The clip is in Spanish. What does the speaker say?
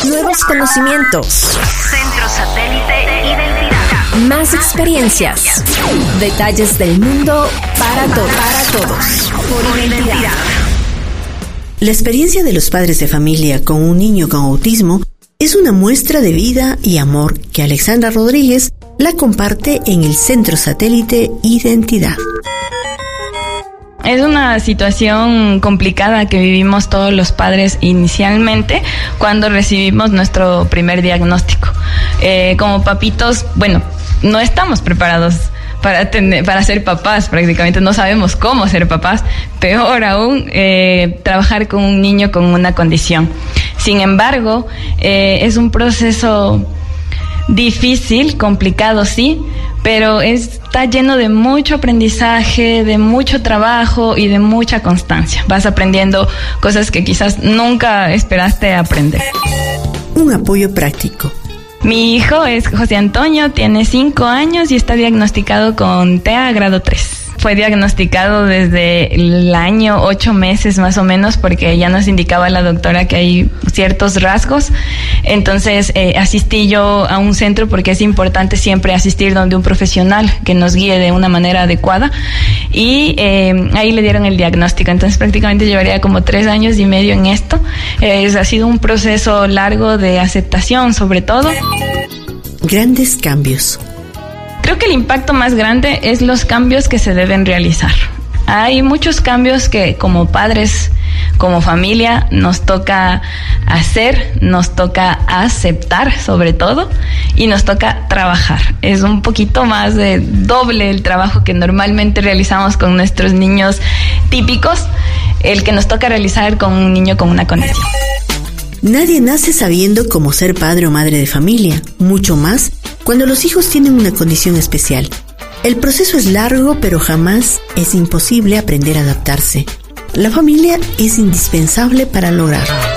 Nuevos conocimientos. Centro Satélite Identidad. Más experiencias. Detalles del mundo para todos. Por Identidad. La experiencia de los padres de familia con un niño con autismo es una muestra de vida y amor que Alexandra Rodríguez la comparte en el Centro Satélite Identidad. Es una situación complicada que vivimos todos los padres inicialmente cuando recibimos nuestro primer diagnóstico. Como papitos, no estamos preparados para ser papás, prácticamente no sabemos cómo ser papás, peor aún trabajar con un niño con una condición. Sin embargo, es un proceso difícil, complicado, sí, pero está lleno de mucho aprendizaje, de mucho trabajo y de mucha constancia. Vas aprendiendo cosas que quizás nunca esperaste aprender. Un apoyo práctico. Mi hijo es José Antonio, tiene 5 años y está diagnosticado con TEA grado 3. Fue diagnosticado desde el año 8 meses más o menos, porque ya nos indicaba la doctora que hay ciertos rasgos. Entonces asistí yo a un centro, porque es importante siempre asistir donde un profesional que nos guíe de una manera adecuada, y ahí le dieron el diagnóstico. Entonces prácticamente llevaría como 3 años y medio en esto. Ha sido un proceso largo de aceptación, sobre todo. Grandes cambios. Creo que el impacto más grande es los cambios que se deben realizar. Hay muchos cambios que como padres, como familia, nos toca hacer, nos toca aceptar sobre todo, y nos toca trabajar. Es un poquito más de doble el trabajo que normalmente realizamos con nuestros niños típicos, el que nos toca realizar con un niño con una condición. Nadie nace sabiendo cómo ser padre o madre de familia, mucho más cuando los hijos tienen una condición especial. El proceso es largo, pero jamás es imposible aprender a adaptarse. La familia es indispensable para lograrlo.